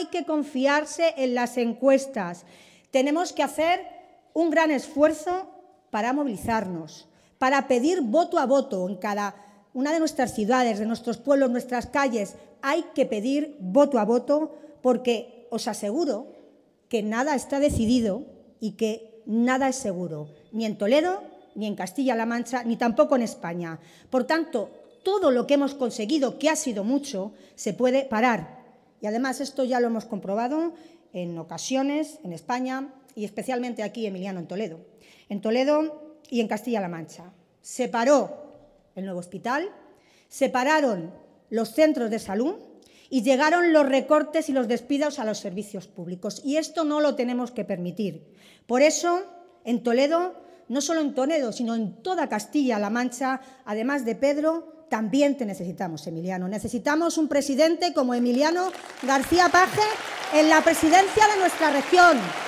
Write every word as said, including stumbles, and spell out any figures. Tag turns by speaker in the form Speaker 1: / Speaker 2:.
Speaker 1: hay que confiarse en las encuestas. Tenemos que hacer un gran esfuerzo para movilizarnos, para pedir voto a voto en cada una de nuestras ciudades, de nuestros pueblos, nuestras calles. Hay que pedir voto a voto porque os aseguro que nada está decidido y que nada es seguro, ni en Toledo, ni en Castilla-La Mancha, ni tampoco en España. Por tanto, todo lo que hemos conseguido, que ha sido mucho, se puede parar. Y además esto ya lo hemos comprobado en ocasiones en España y especialmente aquí, Emiliano, en Toledo. En Toledo y en Castilla-La Mancha. Se paró el nuevo hospital, se pararon los centros de salud y llegaron los recortes y los despidos a los servicios públicos. Y esto no lo tenemos que permitir. Por eso, en Toledo, no solo en Toledo, sino en toda Castilla-La Mancha, además de Pedro, también te necesitamos, Emiliano. Necesitamos un presidente como Emiliano García Paje en la presidencia de nuestra región.